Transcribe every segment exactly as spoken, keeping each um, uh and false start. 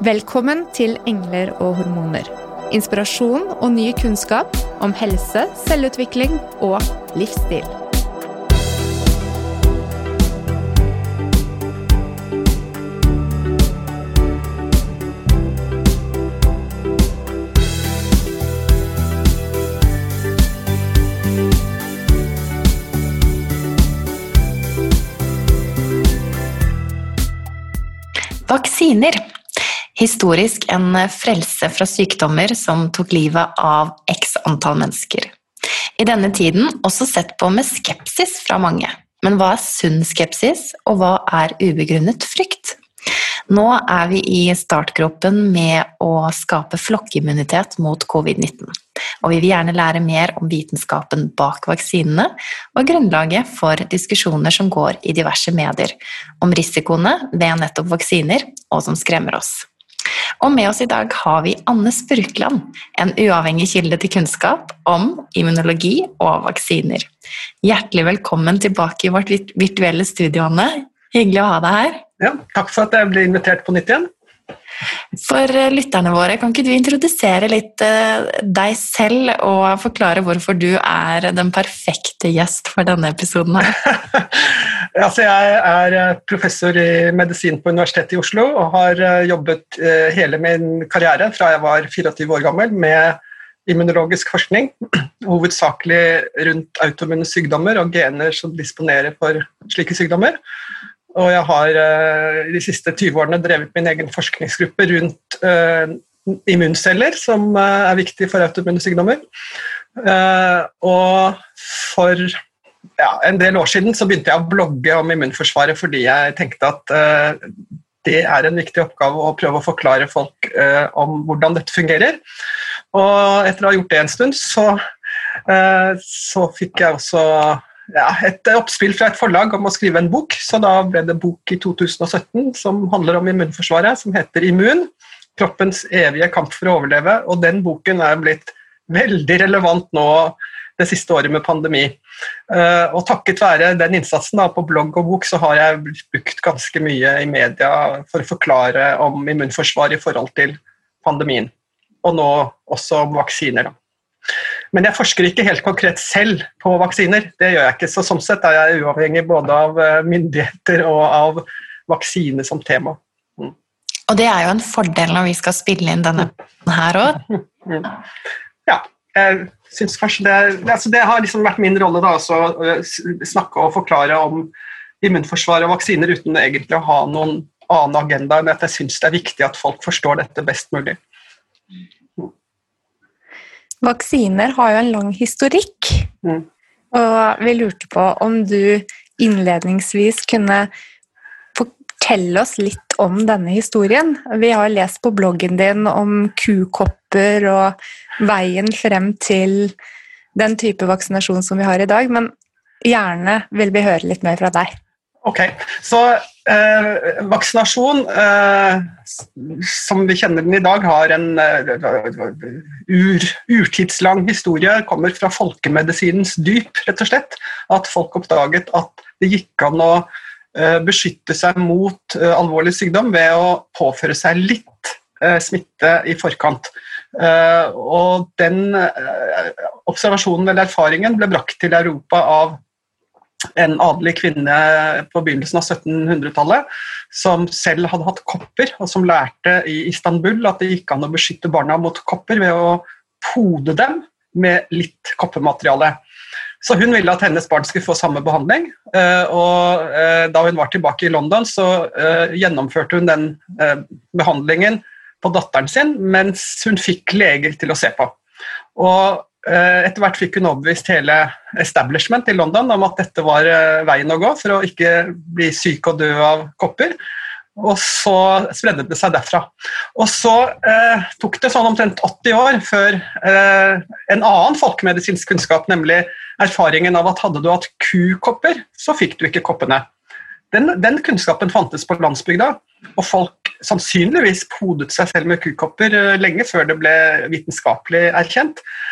Velkommen til Engler og hormoner. Inspirasjon og ny kunnskap om helse, selvutvikling og livsstil. Vaksiner. Historisk en frelse fra sykdommer som tok livet av x antall mennesker. I denne tiden også sett på med skepsis fra mange. Men hva er sunn skepsis, og hva er ubegrunnet frykt? Nå er vi i startgropen med å skape flokkimmunitet mot covid nitten. Og vi vil gjerne lære mer om vitenskapen bak vaksinene og grunnlaget for diskusjoner som går i diverse medier om risikoene ved nettopp vaksiner og som skremmer oss. Og med oss i dag har vi Anne Spurkland, en uavhengig kilde til kunnskap om immunologi og vaksiner. Hjertelig velkommen tilbake i vårt virtuelle studio, Anne. Hyggelig å ha deg her. Ja, takk for at jeg ble invitert på nytt igjen. For lytterne våre, kan ikke du introdusere litt deg selv og forklare hvorfor du er den perfekte gjest for denne episoden her? altså, jeg er professor i medisin på Universitetet i Oslo og har jobbet hele min karriere fra jeg var tjuefire år gammel med immunologisk forskning, hovedsakelig rundt autoimmune sykdommer og gener som disponerer for slike sykdommer. Og jeg har uh, de siste tyve årene drevet min egen forskningsgruppe rundt uh, immunceller, som uh, er viktig for autoimmune sykdommer. Uh, og for ja, en del år siden så begynte jeg å blogge om immunforsvaret fordi jeg tenkte at uh, det er en viktig oppgave å prøve å forklare folk uh, om hvordan dette fungerer. Og etter å ha gjort det en stund, så, uh, så fikk jeg også Ja, et oppspill fra et forlag om å skrive en bok, så da ble det bok i to tusen og sytten som handler om immunforsvaret, som heter Immun, kroppens evige kamp for å overleve, og den boken er blitt veldig relevant nå det siste året med pandemi. Og takket være den innsatsen da, på blogg og bok, så har jeg brukt ganske mye i media for å forklare om immunforsvar i forhold til pandemien, og nå også om vaksiner da. Men jeg forsker ikke helt konkret selv på vaksiner, det gjør jeg ikke, så sånn sett er jeg uavhengig både av myndigheter og av vaksine som tema. Mm. Og det er jo en fordel når vi skal spille inn denne her også. Mm. Ja, jeg synes kanskje det, altså det har liksom vært min rolle da, også, å snakke og forklare om immunforsvar og vaksiner uten egentlig å ha noen annen agenda enn at jeg synes det er viktig at folk forstår dette best mulig. Vaksiner har jo en lang historikk, mm. og vi lurte på om du innledningsvis kunne fortelle oss litt om denne historien. Vi har lest på bloggen din om kukopper og veien frem til den type vaksinasjon som vi har i dag, men gjerne vil vi høre litt mer fra deg. Ok, så eh, vaksinasjon, eh, som vi kjenner den i dag, har en uh, ur, urtidslang historie, kommer fra folkemedisinens dyp, rett og slett. At folk oppdaget at det gikk an å uh, beskytte seg mot uh, alvorlig sykdom ved å påføre seg litt uh, smitte i forkant. Uh, og den uh, observasjonen eller erfaringen ble brakt til Europa av en adelig kvinne på begynnelsen av syttenhundretallet som selv hadde hatt kopper, og som lærte i Istanbul at det gikk an å beskytte barna mot kopper ved å pode dem med litt koppemateriale. Så hun ville at hennes barn skulle få samme behandling, og da hun var tilbake i London så gjennomførte hun den behandlingen på datteren sin, mens hun fikk leger til å se på. Og etter hvert fikk hun overbevist hele establishment i London om at dette var veien å gå for å ikke bli syk og dø av kopper, og så spredde det seg derfra. Og så eh, tok det sånn omtrent åtti år før eh, en annen folkemedisinsk kunnskap, nemlig erfaringen av at hadde du hatt kukopper, så fikk du ikke koppene. Den, den kunnskapen fantes på landsbygda, og folk sannsynligvis podet seg selv med kukopper lenge før det ble vitenskapelig erkjent.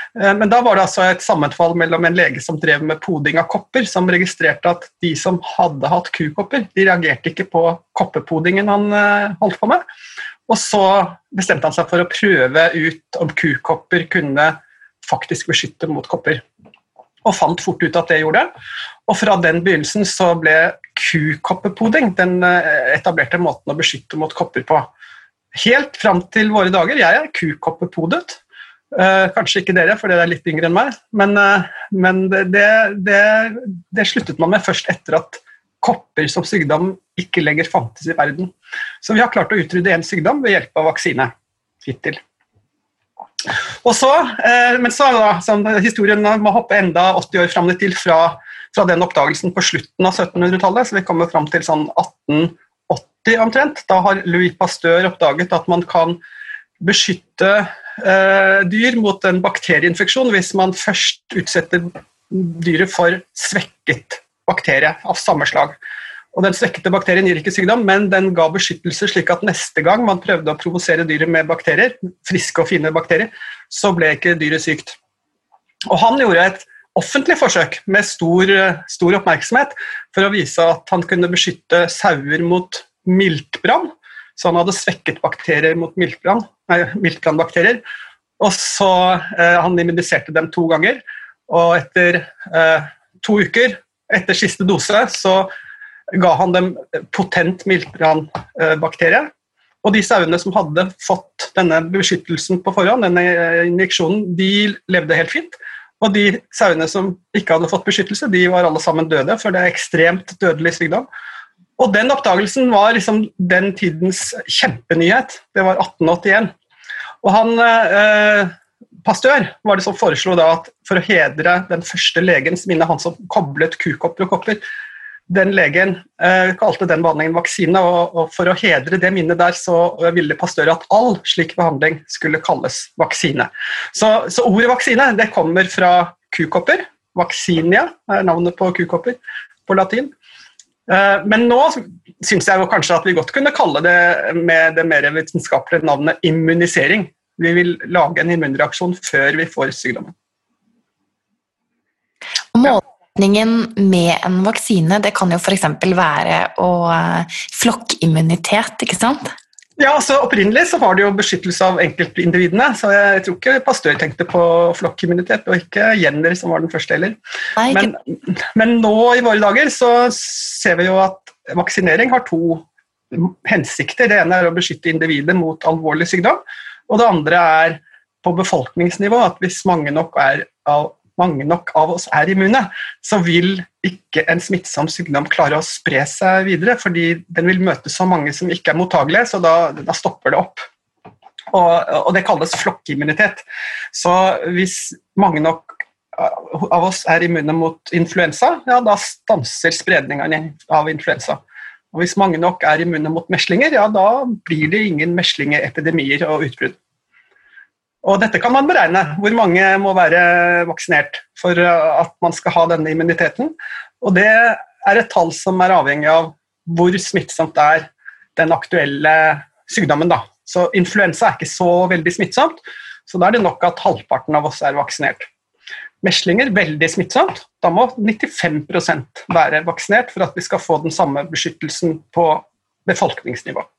Men da var det altså et sammenfall mellom en lege som drev med poding av kopper, som registrerte at de som hadde hatt kukopper, de reagerte ikke på koppepodingen han holdt på med. Og så bestemte han seg for å prøve ut om kukopper kunne faktisk beskytte mot kopper. Og fant fort ut at det gjorde det. Og fra den begynnelsen så ble kukoppepoding den etablerte måten å beskytte mot kopper på. Helt frem til våre dager. Jeg er kukoppepodet. Uh, kanskje ikke dere, for dere er litt yngre enn meg, men, uh, men det, det, det sluttet man med først etter at kopper som sykdom ikke lenger fantes i verden. Så vi har klart å utrydde en sykdom ved hjelp av vaksine hittil. Og så, uh, men så da, som historien må hoppe enda åtti år frem til fra, fra den oppdagelsen på slutten av syttenhundretallet, så vi kommer frem til sånn atten åtti omtrent. Da har Louis Pasteur oppdaget at man kan beskytte eh, dyr mot en bakterieinfeksjon hvis man først utsetter dyret for svekket bakterie av samme slag. Og den svekkete bakterien gir ikke sykdom, men den ga beskyttelse slik at neste gang man prøvde å provosere dyret med bakterier, friske og fine bakterier, så ble ikke dyret sykt. Og han gjorde et offentlig forsøk med stor, stor oppmerksomhet for å vise at han kunne beskytte sauer mot miltbrann, så han hadde svekket bakterier mot miltbrann, nei, miltbrannbakterier, og så eh, han immuniserte dem to ganger, og etter eh, to uker, etter siste dose, så ga han dem potent miltbrannbakterie, og de sauene som hadde fått denne beskyttelsen på forhånd, denne injeksjonen, de levde helt fint, og de sauene som ikke hadde fått beskyttelse, de var alle sammen døde, for det er ekstremt dødelig sykdom. Og den oppdagelsen var liksom den tidens kjempenyhet. Det var atten åttien. Og han, eh, Pasteur, var det som foreslo da at for å hedre den første legens minne, han som koblet kukopper og kopper, den legen eh, kalte den behandlingen vaksine, og, og for å hedre det minnet der, så ville Pasteur at all slik behandling skulle kalles vaksine. Så, så ordet vaksine, det kommer fra kukopper. Vaccinia er navnet på kukopper på latin. Men nå synes jeg jo kanskje at vi godt kunne kalle det med det mer vitenskapelige navnet immunisering. Vi vil lage en immunreaksjon før vi får sykdommen. Målsetningen med en vaksine, det kan jo for eksempel være å flokkimmunitet, ikke sant? Ja, så opprinnelig så var det jo beskyttelse av enkeltindividene, så jeg tror ikke Pasteur tenkte på flokkimmunitet, og ikke Jenner som var den første heller. Nei, men, men nå i våre dager så ser vi jo at vaksinering har to hensikter. Det ene er å beskytte individet mot alvorlig sykdom, og det andre er på befolkningsnivå, at hvis mange nok er av mange nok av oss er immune, så vil ikke en smittsom sykdom klare å spre seg videre, fordi den vil møte så mange som ikke er mottagelige, så da, da stopper det opp. Og, og det kalles flokkimmunitet. Så hvis mange nok av oss er immune mot influensa, ja, da stanser spredningen av influensa. Og hvis mange nok er immune mot meslinger, ja, da blir det ingen meslingeepidemier og utbrudd. Og dette kan man beregne, hvor mange må være vaksinert for at man skal ha denne immuniteten. Og det er et tall som er avhengig av hvor smittsomt er den aktuelle sykdommen. Da. Så influensa er ikke så veldig smittsomt, så da er det nok at halvparten av oss er vaksinert. Meslinger, veldig smittsomt. Da må nittifem prosent være vaksinert for at vi skal få den samme beskyttelsen på befolkningsnivå.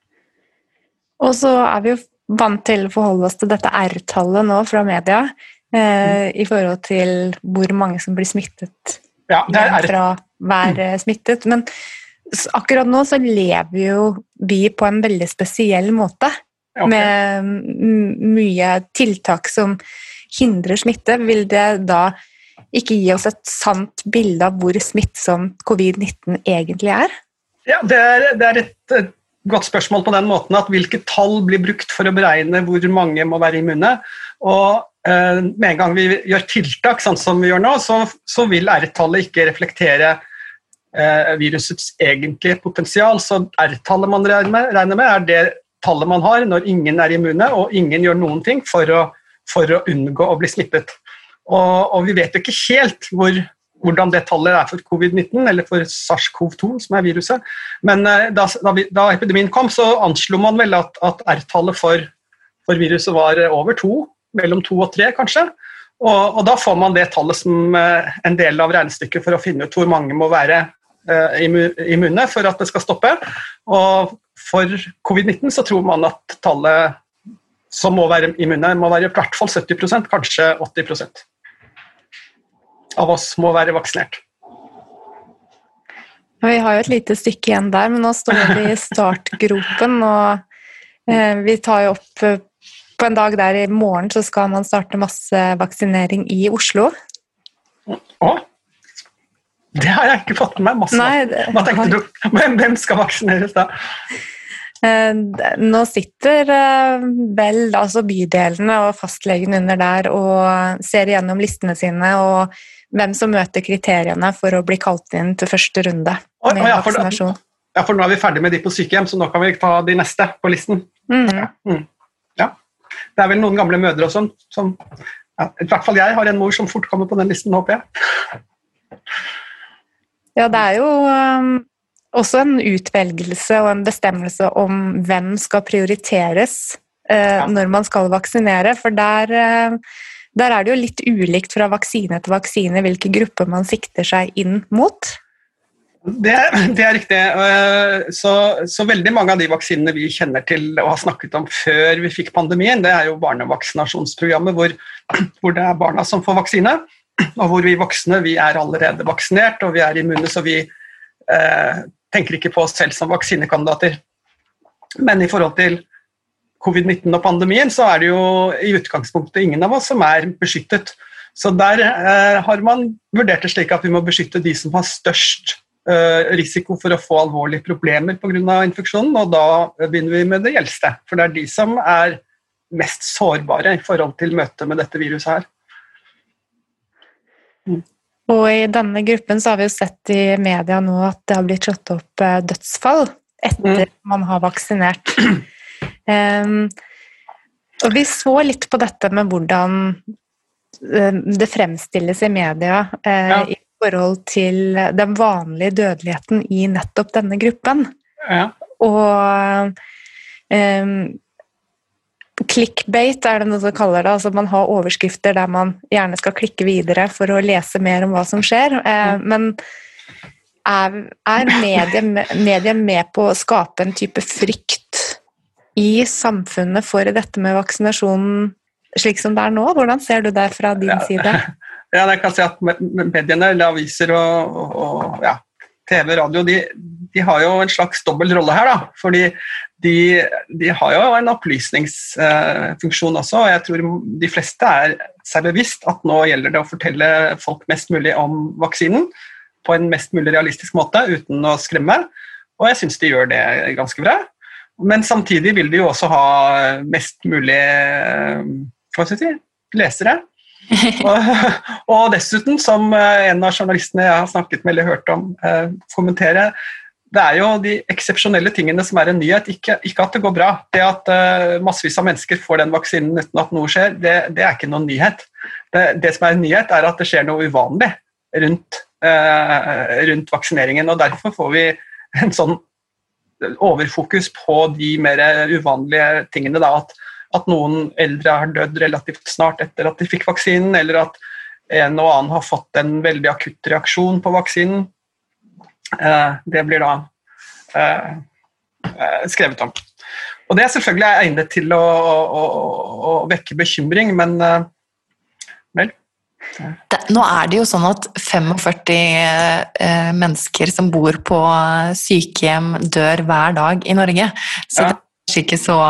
Og så er vi jo vant til å forholde oss til dette R-tallet nå fra media, eh, i forhold til hvor mange som blir smittet ja, det er fra hver mm. smittet. Men akkurat nå så lever jo vi på en veldig spesiell måte, okay. med mye tiltak som hindrer smitte. Vil det da ikke gi oss et sant bilde av hvor smittsom covid nitten egentlig er? Ja, det er, det er et, et godt spørsmål på den måten at hvilke tall blir brukt for å beregne hvor mange må være immune, og eh, med en gang vi gjør tiltak sånn som vi gjør nå, så, så vil R-tallet ikke reflektere eh, virusets egentlige potensial, så R-tallet man regner med, regner med er det tallet man har når ingen er immune og ingen gjør noen ting for å, for å unngå å bli smittet. Og, og vi vet jo ikke helt hvor hvordan det tallet er for covid nitten, eller for SARS-CoV to, som er viruset. Men da, da, vi, da epidemien kom, så anslo man vel at, at R-tallet for, for viruset var over to, mellom to og tre kanskje. Og, og da får man det tallet som en del av regnestykket for å finne ut hvor mange må være uh, immune for at det skal stoppe. Og for covid nitten så tror man at tallet som må være immune må være i hvert fall sytti prosent, kanskje åtti prosent av oss må være vaksinert. Vi har jo et lite stykke igjen der, men nå står vi i startgropen, og eh, vi tar jo opp eh, på en dag der i morgen så skal man starte masse vaksinering i Oslo. Å, det har jeg ikke fått med meg masse. Nei, det, Hva tenkte du? Men hvem skal vaksineres da? Eh, nå sitter eh, vel altså bydelene og fastlegen under der og ser igjennom listene sine og hvem som møter kriteriene for å bli kalt inn til første runde med oh, ja, for, vaksinasjon. Ja, for nå er vi ferdig med de på sykehjem, så nå kan vi ta de neste på listen. Mm. Mm. Ja, det er vel noen gamle mødre og sånn, som, ja, i hvert fall jeg har en mor som fort kommer på den listen, håper jeg. Ja, det er jo um, også en utvelgelse og en bestemmelse om hvem skal prioriteres uh, ja. når man skal vaksinere, for der... Uh, Der er det jo litt ulikt fra vaksine til vaksine hvilke grupper man sikter seg inn mot. Det, det er riktig. Så, så veldig mange av de vaksinene vi kjenner til og har snakket om før vi fikk pandemien, det er jo barnevaksinasjonsprogrammet hvor, hvor det er barna som får vaksine, og hvor vi voksne vi er allerede vaksinert og vi er immune, så vi eh, tenker ikke på oss selv som vaksinekandidater. Men i forhold til covid nitten og pandemien, så er det jo i utgangspunktet ingen av oss som er beskyttet. Så der eh, har man vurdert det slik at vi må beskytte de som har størst eh, risiko for å få alvorlige problemer på grunn av infeksjonen, og da begynner vi med det gjeldste, for det er de som er mest sårbare i forhold til møtet med dette viruset her. Mm. Og i denne gruppen så har vi jo sett i media nå at det har blitt slått opp eh, dødsfall etter mm. man har vaksinert. Um, og vi så litt på dette med hvordan uh, det fremstilles i media uh, ja. i forhold til den vanlige dødeligheten i nettopp denne gruppen. Ja. Og um, clickbait er det noe som kaller det, altså man har overskrifter der man gjerne skal klikke videre for å lese mer om hva som skjer, uh, men er, er media, media med på å skape en type frykt i samfunnet for dette med vaksinasjonen slik som det er nå? Hvordan ser du det fra din ja, side? Ja, jeg kan si at mediene, eller aviser og, og, og ja, T V, radio, de, de har jo en slags dobbelt rolle her, da, fordi de, de har jo en opplysningsfunksjon uh, også, og jeg tror de fleste er seg bevisst at nå gjelder det å fortelle folk mest mulig om vaksinen på en mest mulig realistisk måte, uten å skremme, og jeg synes de gjør det ganske bra. Men samtidig vil de jo også ha mest mulig hva skal jeg si, lesere. og, og dessuten, som en av journalistene jeg har snakket med eller hørt om eh, kommentere, det er jo de eksepsjonelle tingene som er en nyhet, ikke, ikke at det går bra. Det at eh, massevis av mennesker får den vaksinen uten at noe skjer, det, det er ikke noen nyhet. Det, det som er en nyhet er at det skjer noe uvanlig rundt, eh, rundt vaksineringen, og derfor får vi en sånn overfokus på de mer uvanlige tingene, da, at, at noen eldre har dødd relativt snart etter at de fikk vaksinen, eller at en og annen har fått en veldig akutt reaksjon på vaksinen. Eh, det blir da eh, skrevet om. Og det er selvfølgelig egnet til å, å, å vekke bekymring, men eh, vel, Det, nå er det jo sånn at førtifem eh, mennesker som bor på sykehjem dør hver dag i Norge, så ja. Det er kanskje ikke så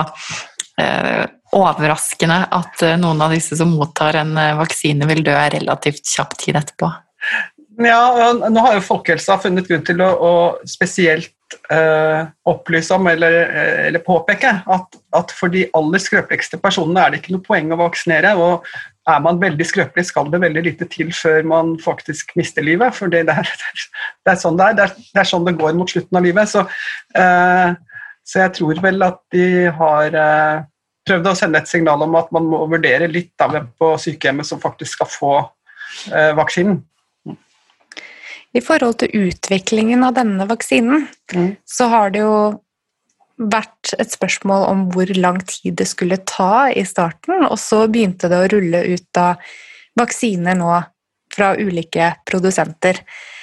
eh, overraskende at noen av disse som mottar en vaksine vil dø relativt kjapt tid etterpå. Ja, nå har jo Folkehelsa funnet grunn til å, å spesielt eh, opplyse om eller, eller påpeke at, at for de aller skrøpeligste personene er det ikke noe poeng å vaksinere, og er man veldig skrøpelig, skal det veldig lite til før man faktisk mister livet, for det er, det er sånn det er, det er, det er sånn det går mot slutten av livet. Så, eh, så jeg tror vel at de har eh, prøvd å sende et signal om at man må vurdere litt av hvem på sykehjemmet som faktisk skal få eh, vaksinen. I forhold til utviklingen av denne vaksinen, mm. så har det jo vært et spørsmål om hvor lang tid det skulle ta i starten, og så begynte det å rulle ut da vaksiner nå fra ulike produsenter.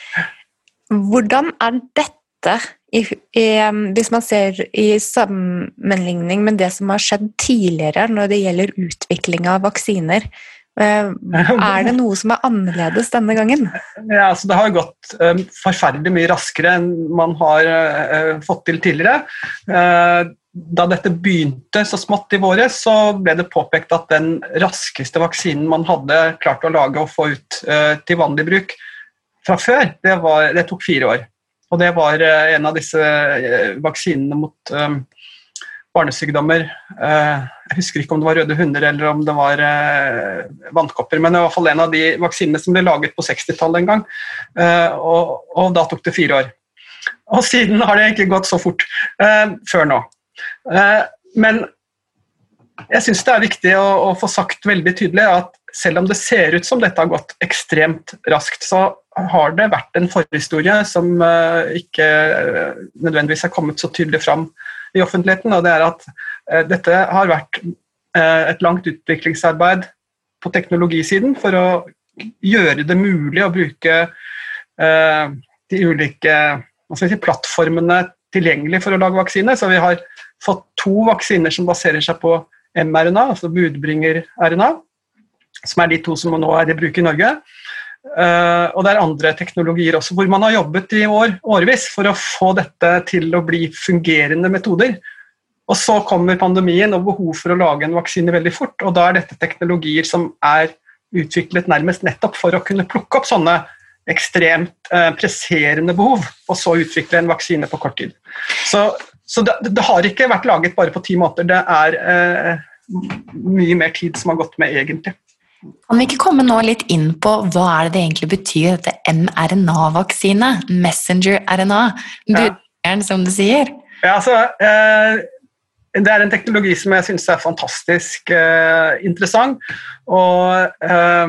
Hvordan er dette, i, i, hvis man ser i sammenligning med det som har skjedd tidligere når det gjelder utvikling av vaksiner, er det noe som er annerledes denne gangen? Ja, altså det har gått um, forferdelig mye raskere enn man har uh, fått til tidligere. Uh, da dette begynte så smått i våre, så ble det påpekt at den raskeste vaksinen man hadde klart å lage og få ut uh, til vanlig bruk fra før, det, var, det tok fire år. Og det var uh, en av disse uh, vaksinene mot um, barnesykdommer. Jeg husker ikke om det var røde hunder eller om det var vannkopper, men det var i hvert fall en av de vaksinene som ble laget på sekstitallet en gang, og, og da tok det fire år. Og siden har det ikke gått så fort før nå. Men jeg synes det er viktig å, å få sagt veldig tydelig at selv om det ser ut som dette har gått ekstremt raskt, så har det vært en forhistorie som ikke nødvendigvis har kommet så tydelig fram i offentligheten, og det er at uh, dette har vært uh, et langt utviklingsarbeid på teknologisiden for å gjøre det mulig å bruke uh, de ulike hva skal jeg si, plattformene tilgjengelig for å lage vaksiner. Så vi har fått to vaksiner som baserer seg på mRNA, altså budbringer-R N A, som er de to som nå er i bruk i Norge. Uh, og det er andre teknologier også, hvor man har jobbet i år, årevis for å få dette til å bli fungerende metoder. Og så kommer pandemien og behov for å lage en vaksine veldig fort, og da er dette teknologier som er utviklet nærmest nettopp for å kunne plukke opp sånne ekstremt uh, presserende behov, og så utvikle en vaksine på kort tid. Så, så det, det har ikke vært laget bare på ti måneder, det er uh, mye mer tid som har gått med egentlig. Kan vi ikke komme nå litt inn på hva er det det egentlig betyr, dette mRNA-vaksine, messenger-R N A, budbringeren som du sier? Ja, altså, eh, det er en teknologi som jeg synes er fantastisk eh, interessant, og eh,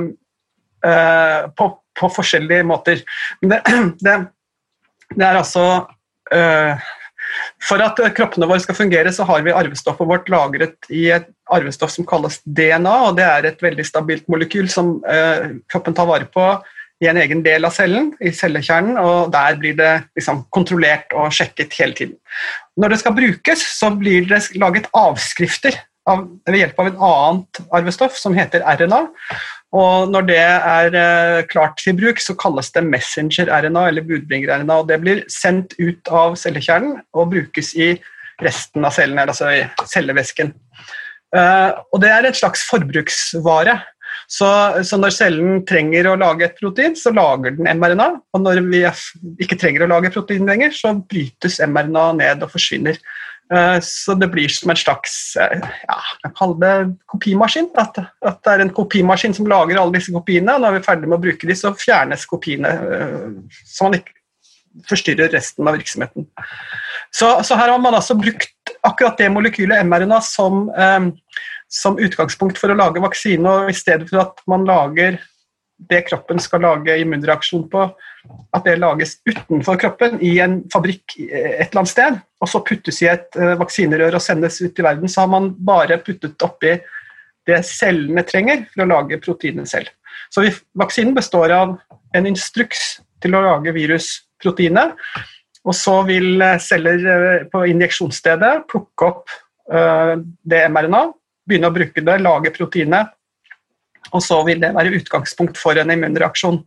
eh, på, på forskjellige måter. Men det, det, det er altså... Eh, For at kroppene våre skal fungere, så har vi arvestoffet vårt lagret i et arvestoff som kalles D N A, og det er et veldig stabilt molekyl som eh, kroppen tar vare på i en egen del av cellen, i cellekjernen, og der blir det liksom kontrollert og sjekket hele tiden. Når det skal brukes, så blir det laget avskrifter av, ved hjelp av et annet arvestoff som heter R N A, og når det er eh, klart til bruk, så kalles det messenger-R N A, eller budbringer-R N A, og det blir sendt ut av cellekjernen og brukes i resten av cellene, altså i cellevæsken. Uh, og det er et slags forbruksvare, så, så når cellen trenger å lage et protein, så lager den mRNA, og når vi ikke trenger å lage protein lenger, så brytes mRNA ned og forsvinner. Uh, så det blir som en slags, uh, ja, jeg kaller det kopimaskin, at, at det er en kopimaskin som lager alle disse kopiene, og når vi er ferdig med å bruke de, så fjernes kopiene, uh, så man ikke forstyrrer resten av virksomheten. Så, så her har man altså brukt akkurat det molekylet mRNA som, um, som utgangspunkt for å lage vaksine, og i stedet for at man lager det kroppen skal lage immunreaksjon på, at det lages utenfor kroppen i en fabrikk et eller annet sted, og så puttes i et uh, vaksinerør og sendes ut i verden, så har man bare puttet oppi det cellene trenger for å lage proteinet selv. Så vi, vaksinen består av en instruks til å lage virusproteinet, og så vil celler uh, på injeksjonsstedet plukke opp uh, det mRNA, begynne å bruke det, lage proteinet, og så vil det være utgangspunkt for en immunreaksjon.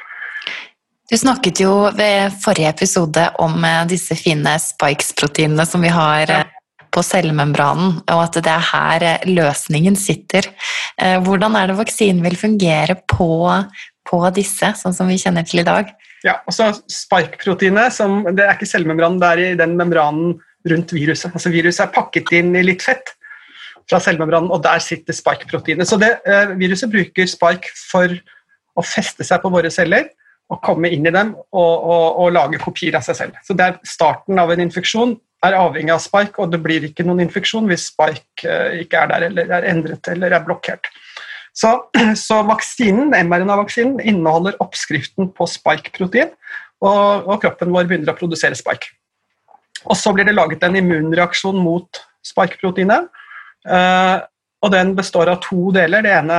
Du snakket jo ved forrige episode om disse fine spikes-proteinene som vi har ja. på cellemembranen, og at det er her løsningen sitter. Hvordan er det vaksinen vil fungere på, på disse, sånn som vi kjenner til i dag? Ja, og så spike-proteinet, som, det er ikke cellemembranen, det er i den membranen rundt viruset. Altså viruset er pakket inn i litt fett fra cellemembranen, og der sitter spike-proteinet. Så det, eh, viruset bruker spike for å feste seg på våre celler, og komme inn i dem og, og, og lage kopier av seg selv. Så det er starten av en infeksjon er avhengig av spike, og det blir ikke noen infeksjon hvis spike eh, ikke er der, eller er endret, eller er blokkert. Så, så vaksinen, mRNA-vaksinen, inneholder oppskriften på spike-protein, og, og kroppen vår begynner å produsere spike. Og så blir det laget en immunreaksjon mot spike-proteinet, Uh, og den består av to deler. Det ene er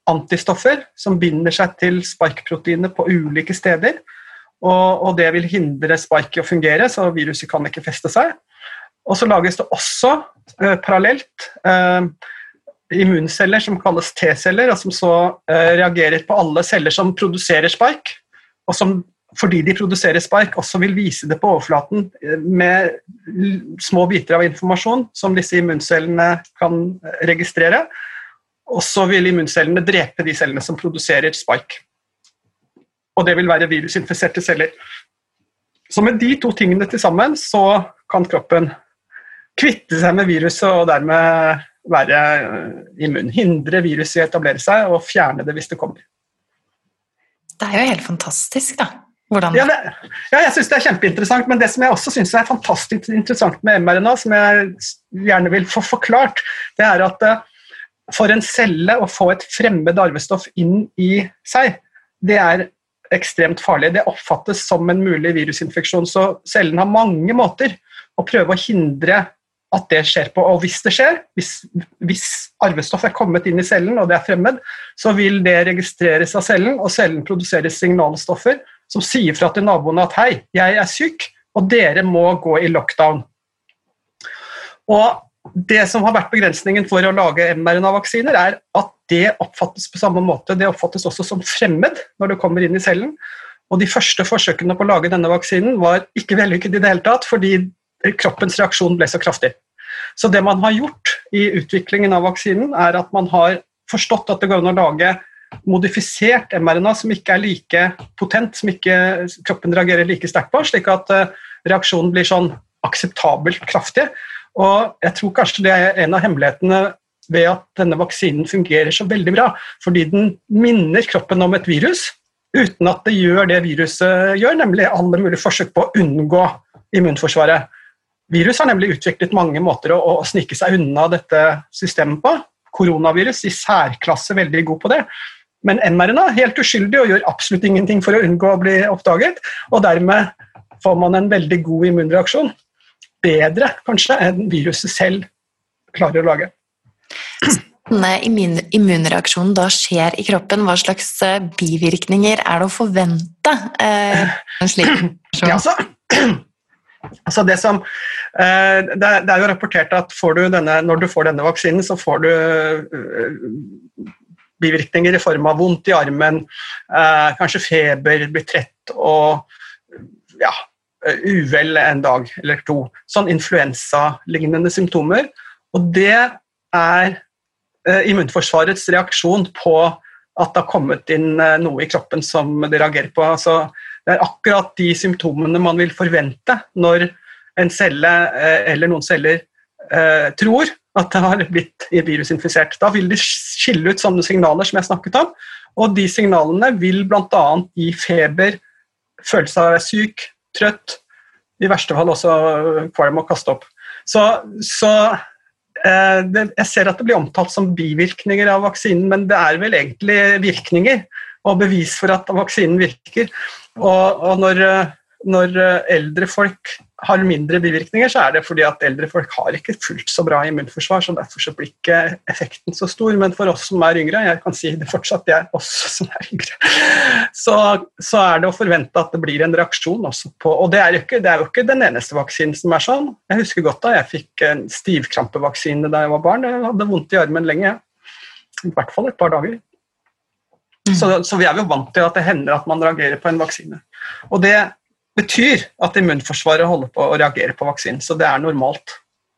antistoffer som binder seg til spike-proteinet på ulike steder, og, og det vil hindre spike i å fungere, så viruset kan ikke feste seg. Og så lages det også eh, parallelt eh, immunceller som kalles T-celler, og som så eh, reagerer på alle celler som produserer spike, og som fordi de produserer spike, også vil vise det på overflaten med små biter av informasjon som disse immuncellene kan registrere, og så vil immuncellene drepe de cellene som produserer spike. Og det vil være virusinfiserte celler. Så med de to tingene til sammen, så kan kroppen kvitte seg med viruset og dermed være immun. Hindre viruset i å etablere seg og fjerne det hvis det kommer. Det er jo helt fantastisk da. Hvordan? Ja, det, ja, jeg synes det er kjempeinteressant, men det som jeg også synes er fantastisk interessant med mRNA, som jeg gjerne vil få forklart, det er at for en celle å få et fremmed arvestoff inn i seg, det er ekstremt farlig. Det oppfattes som en mulig virusinfeksjon, så cellen har mange måter å prøve å hindre at det skjer på. Og hvis det skjer, hvis, hvis arvestoff er kommet inn i cellen, og det er fremmed, så vil det registreres av cellen, og cellen produserer signalstoffer som sier fra til naboene at hei, jeg er syk, og dere må gå i lockdown. Og det som har vært begrensningen for å lage mRNA-vaksiner er at det oppfattes på samme måte. Det oppfattes også som fremmed når det kommer inn i cellen. Og de første forsøkene på å lage denne vaksinen var ikke vellykket i det hele tatt, fordi kroppens reaksjon ble så kraftig. Så det man har gjort i utviklingen av vaksinen er at man har forstått at det går an å lage modifisert mRNA som ikke er like potent, som ikke kroppen reagerer like sterkt på, slik at reaksjonen blir sånn akseptabelt kraftig. Og jeg tror kanskje det er en av hemmelighetene ved at denne vaksinen fungerer så veldig bra, fordi den minner kroppen om et virus, uten at det gjør det viruset gjør, nemlig alle mulige forsøk på å unngå immunforsvaret. Virus har nemlig utviklet mange måter å, å snike seg unna dette systemet på. Koronavirus i særklasse veldig god på det. Men mRNA er helt uskyldig og gjør absolutt ingenting for å unngå å bli oppdaget, og dermed får man en veldig god immunreaksjon. Bedre, kanskje, enn viruset selv klarer å lage. Når immun, immunreaksjonen da skjer i kroppen, hva slags bivirkninger er det å forvente? Eh, en slik ja, altså, altså det som eh, det, det er jo rapportert at får du denne, når du får denne vaksinen, så får du eh, bivirkninger i form av vondt i armen, eh, kanskje feber, blir trett og ja, uvel en dag eller to. Sånn influensa-lignende symptomer. Og det er eh, immunforsvarets reaksjon på at det har kommet inn eh, noe i kroppen som de reagerer på. Altså, det er akkurat de symptomene man vil forvente når en celle eh, eller noen celler eh, tror at det har blitt virusinfisert. Da vil de skille ut sånne signaler som jeg snakket om, og de signalene vil blant annet gi feber, følelse av å være syk, trøtt, i verste fall også kvalm og kaste opp. Så, så eh, det, jeg ser at det blir omtalt som bivirkninger av vaksinen, men det er vel egentlig virkninger, og bevis for at vaksinen virker. Og, og når, når eldre folk har mindre bivirkninger, så er det fordi at eldre folk har ikke fullt så bra immunforsvar, så derfor så blir ikke effekten så stor. Men for oss som er yngre, jeg kan si det fortsatt, det er oss som er yngre, så, så er det å forvente at det blir en reaksjon også på, og det er jo ikke, det er jo ikke den eneste vaksinen som er sånn. Jeg husker godt da jeg fikk en stivkrampevaksine da jeg var barn, jeg hadde vondt i armen lenge, i hvert fall et par dager. Mm. Så, så vi er jo vant til at det hender at man reagerer på en vaksine. Og det betyr at immunforsvaret holder på å reagere på vaksinen, så det er normalt.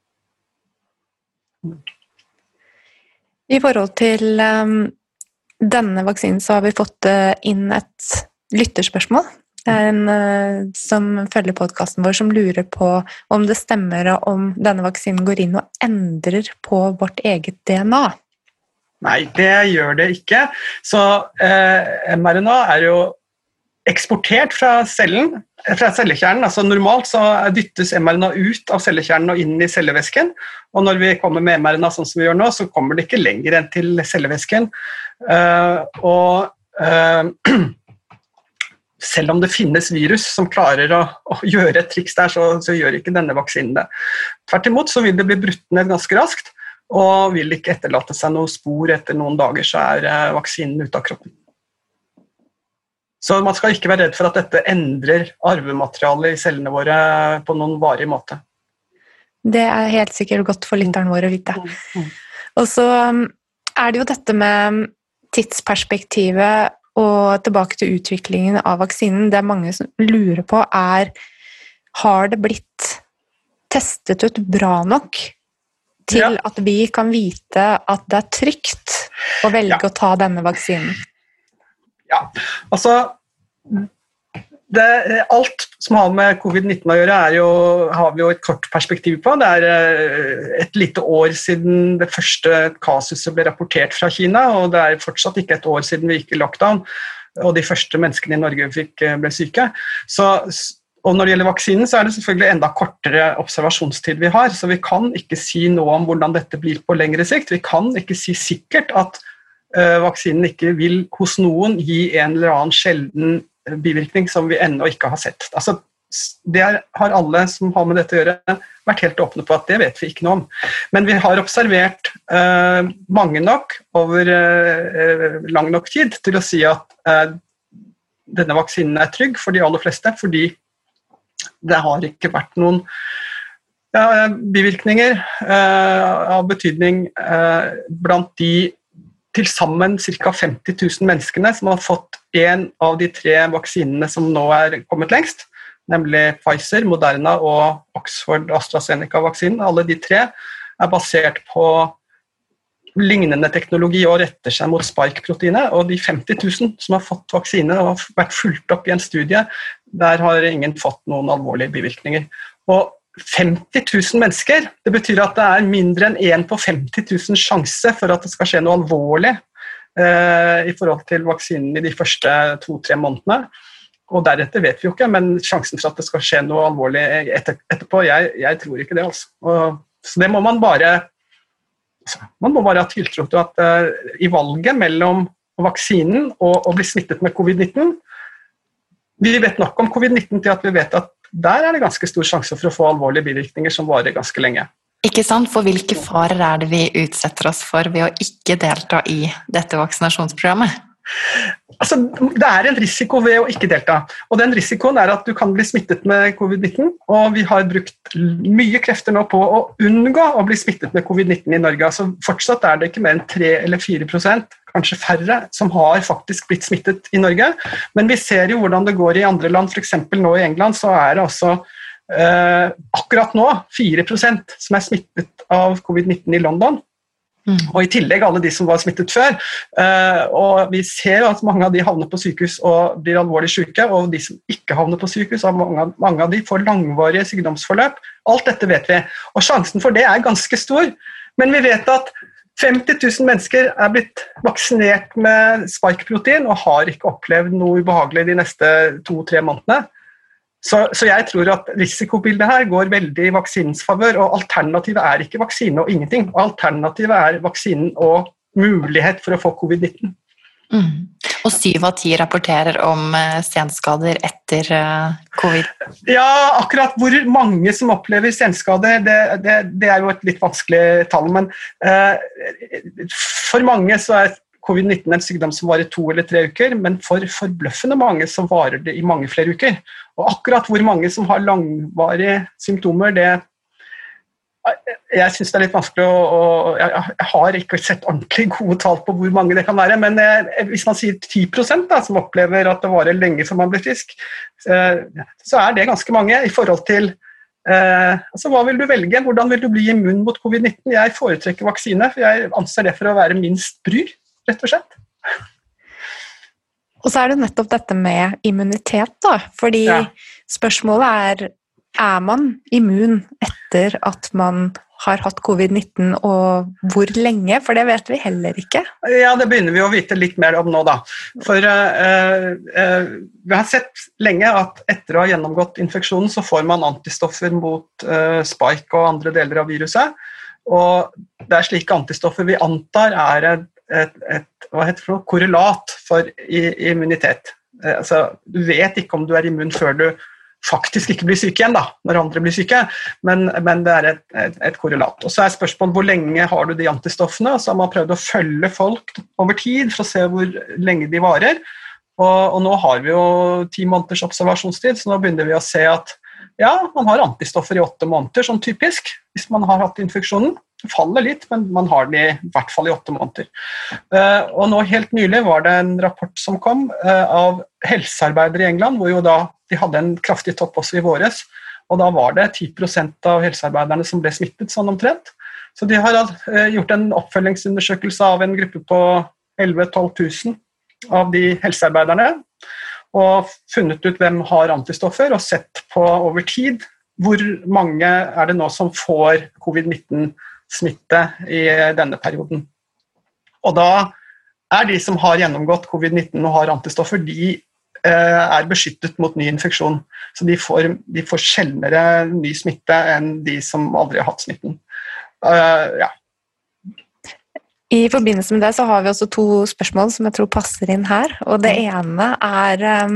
I forhold til um, denne vaksinen så har vi fått uh, inn et lytterspørsmål. Det er en uh, som følger podcasten vår som lurer på om det stemmer om denne vaksinen går inn og endrer på vårt eget D N A. Nei, det gjør det ikke. Så uh, mRNA er jo eksportert fra cellen, fra cellekjernen. Altså normalt så dyttes mRNA ut av cellekjernen og inn i cellevæsken, og når vi kommer med mRNA sånn som vi gjør nå, så kommer det ikke lenger enn til cellevæsken. Uh, og uh, selv om det finnes virus som klarer å, å gjøre et triks der, så, så gjør ikke denne vaksinen det. Tvert imot så vil det bli brutt ned ganske raskt, og vil ikke etterlate seg noen spor etter noen dager, så er vaksinen ute av kroppen. Så man skal ikke være redd for at dette endrer arvematerialet i cellene våre på noen varig måte. Det er helt sikkert godt for lytteren vår å vite. Mm. Og så er det jo dette med tidsperspektivet og tilbake til utviklingen av vaksinen. Det mange som lurer på er, har det blitt testet ut bra nok til ja. At vi kan vite at det er trygt å velge ja. Å ta denne vaksinen? Ja, altså det, alt som har med covid nitten å gjøre er jo, har vi jo et kort perspektiv på. Det er et lite år siden det første kasuset ble rapportert fra Kina, og det er fortsatt ikke et år siden vi gikk i lockdown, og de første menneskene i Norge fikk, ble syke. Så, og når det gjelder vaksinen, så er det selvfølgelig enda kortere observasjonstid vi har, så vi kan ikke si noe om hvordan dette blir på lengre sikt. Vi kan ikke si sikkert at vaksinen ikke vil hos noen gi en eller annen sjelden bivirkning som vi ennå ikke har sett. Altså, det er, har alle som har med dette å gjøre vært helt åpne på at det vet vi ikke noe om. Men vi har observert uh, mange nok over uh, lang nok tid til å si at uh, denne vaksinen er trygg for de aller fleste, fordi det har ikke vært noen ja, bivirkninger uh, av betydning uh, blant de til sammen ca. femti tusen menneskene som har fått en av de tre vaksinene som nå er kommet lengst, nemlig Pfizer, Moderna og Oxford AstraZeneca-vaksinen. Alle de tre er basert på lignende teknologi og retter seg mot spike-proteinet, og de femti tusen som har fått vaksine og har vært fulgt opp i en studie, der har ingen fått noen alvorlige bivirkninger. Og femti tusen mennesker, det betyr at det er mindre enn en på femti tusen sjanse for at det skal skje noe alvorlig eh, i forhold til vaksinen i de første to-tre månedene. Og deretter vet vi jo ikke, men sjansen for at det skal skje noe alvorlig etter, etterpå, jeg, jeg tror ikke det altså. Og, så det må man bare, man må bare ha tiltro til at eh, i valget mellom vaksinen og å bli smittet med covid nitten, vi vet nok om covid nitten til at vi vet at der er det ganske stor sjanse for å få alvorlige bivirkninger som varer ganske lenge. Ikke sant? For hvilke farer er det vi utsetter oss for ved å ikke delta i dette vaksinasjonsprogrammet? Altså, det er en risiko ved å ikke delta, og den risikoen er at du kan bli smittet med covid nitten, og vi har brukt mye krefter nå på å unngå å bli smittet med covid nitten i Norge. Altså, fortsatt er det ikke mer enn tre eller fire prosent, kanskje færre, som har faktisk blitt smittet i Norge, men vi ser jo hvordan det går i andre land, for eksempel nå i England, så er det altså eh, akkurat nå fire prosent som er smittet av covid nitten i London, mm. og i tillegg alle de som var smittet før, eh, og vi ser at mange av de havner på sykehus og blir alvorlig syke, og de som ikke havner på sykehus, mange, mange av de får langvarige sykdomsforløp. Alt dette vet vi, og sjansen for det er ganske stor, men vi vet at femti tusen mennesker er blitt vaksinert med spike-protein og har ikke opplevd noe ubehagelig de neste to-tre månedene. Så, så jeg tror at risikobildet her går veldig i vaksinens favør, og alternativet er ikke vaksine og ingenting. Alternativet er vaksinen og mulighet for å få covid nitten. Mm. Og syv av ti rapporterer om senskader etter covid. Ja, akkurat hvor mange som opplever senskader, det, det, det er jo et litt vanskelig tall, men uh, for mange så er covid nitten en sykdom som varer to eller tre uker, men for forbløffende mange så varer det i mange flere uker. Og akkurat hvor mange som har langvarige symptomer, det jeg synes det er litt vanskelig å, å jeg, jeg har ikke sett ordentlig gode tall på hvor mange det kan være, men eh, hvis man sier ti prosent da, som opplever at det varer lenge før man blir frisk, eh, så er det ganske mange i forhold til eh, altså, hva vil du velge? Hvordan vil du bli immun mot covid nitten? Jeg foretrekker vaksine, for jeg anser det for å være minst bryr, rett og slett. Og så er det nettopp dette med immunitet da, fordi ja. Spørsmålet er, er man immun etter at man har hatt covid nitten, og hvor lenge? For det vet vi heller ikke. Ja, det begynner vi å vite litt mer om nå da. For uh, uh, vi har sett lenge at etter å ha gjennomgått infeksjonen, så får man antistoffer mot uh, spike og andre deler av viruset. Og det er slike antistoffer vi antar er et, et, et hva heter det for noe? Korrelat for immunitet. Uh, altså, du vet ikke om du er immun før du faktisk ikke blir syke igjen da, når andre blir syke, men, men det er et, et, et korrelat. Og så er spørsmålet hvor lenge har du de antistoffene, og så har man prøvd å følge folk over tid for å se hvor lenge de varer, og, og nå har vi jo ti måneders observasjonstid, så nå begynner vi å se at ja, man har antistoffer i åtte måneder, sånn typisk, hvis man har hatt infeksjonen. Det faller litt, men man har den i hvert fall i åtte måneder. Uh, og nå helt nylig var det en rapport som kom uh, av helsearbeidere i England, hvor jo da de hadde en kraftig topp også i våres, og da var det ti prosent av helsearbeiderne som ble smittet sånn omtrent. Så de har uh, gjort en oppfølgingsundersøkelse av en gruppe på elleve til tolv tusen av de helsearbeiderne, og funnet ut hvem har antistoffer, og sett på over tid hvor mange er det nå som får covid nitten-smitte i denne perioden. Og da er de som har gjennomgått covid nitten og har antistoffer, de eh, er beskyttet mot ny infeksjon. Så de får, de får sjeldnere ny smitte enn de som aldri har hatt smitten. Uh, ja. I forbindelse med det så har vi også to spørsmål som jeg tror passer inn her. Og det ene er um,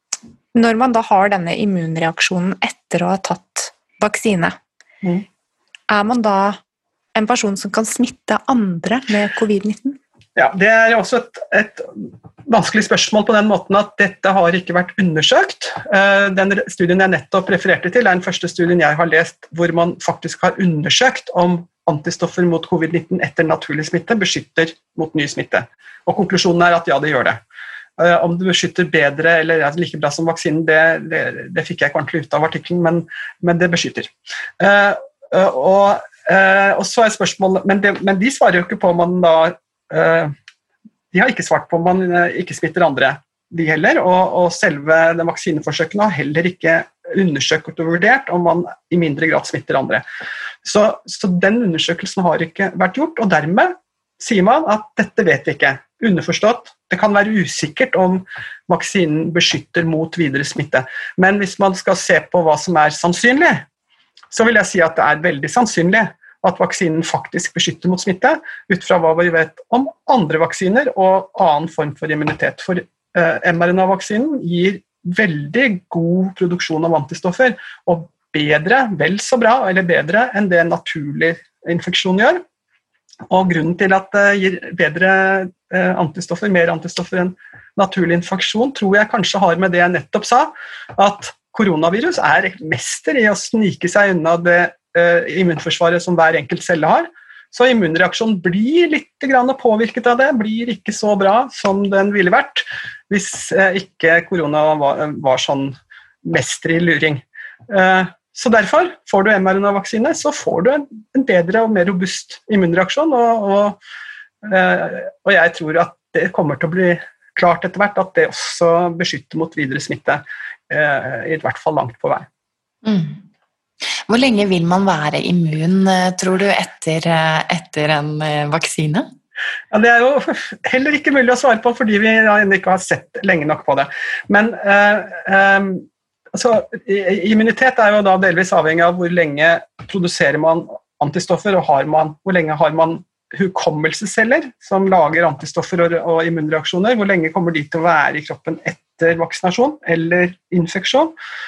når man da har denne immunreaksjonen etter å ha tatt vaksine, mm. er man da en person som kan smitte andre med covid nitten? Ja, det er også et, et vanskelig spørsmål på den måten at dette har ikke vært undersøkt. Den studien jeg nettopp refererte til er den første studien jeg har lest hvor man faktisk har undersøkt om antistoffer mot covid nitten etter naturlig smitte beskytter mot ny smitte. Og konklusjonen er at ja, det gjør det. Om det beskytter bedre eller er like bra som vaksinen, det, det, det fikk jeg ikke ordentlig ut av artikkelen, men, men det beskytter. Uh, uh, og, uh, og så er spørsmålet, men, det, men de svarer jo ikke på om man da, uh, de har ikke svart på om man uh, ikke smitter andre, de heller, og, og selve den vaksineforsøkene har heller ikke undersøkt og vurdert om man i mindre grad smitter andre. Så, så den undersøkelsen har ikke vært gjort, og dermed sier man at dette vet vi ikke. Underforstått, det kan være usikkert om vaksinen beskytter mot videre smitte. Men hvis man skal se på hva som er sannsynlig, så vil jeg si at det er veldig sannsynlig at vaksinen faktisk beskytter mot smitte, ut fra hva vi vet om andre vaksiner og annen form for immunitet. For eh, mRNA-vaksinen gir veldig god produksjon av antistoffer, og bedre, vel så bra, eller bedre enn det en naturlig infeksjon gjør. Og grunnen til at det gir bedre eh, antistoffer, mer antistoffer enn naturlig infeksjon, tror jeg kanskje har med det jeg nettopp sa, at koronavirus er mester i å snike seg unna det eh, immunforsvaret som hver enkelt celle har. Så immunreaksjonen blir litt grann påvirket av det, blir ikke så bra som den ville vært, hvis eh, ikke korona var, var sånn mester i luring. Eh, Så derfor får du mRNA-vaksine, så får du en, en bedre og mer robust immunreaksjon, og, og, eh, og jeg tror at det kommer til å bli klart etter hvert at det også beskytter mot videre smitte, eh, i hvert fall langt på vei. Mm. Hvor lenge vil man være immun, tror du, etter, etter en vaksine? Ja, det er jo heller ikke mulig å svare på, fordi vi ikke har sett lenge nok på det. Men eh, eh, altså, immunitet er jo da delvis avhengig av hvor lenge produserer man antistoffer, og har man, hvor lenge har man hukommelsesceller som lager antistoffer og, og immunreaksjoner, hvor lenge kommer de til å være i kroppen etter vaksinasjon eller infeksjon.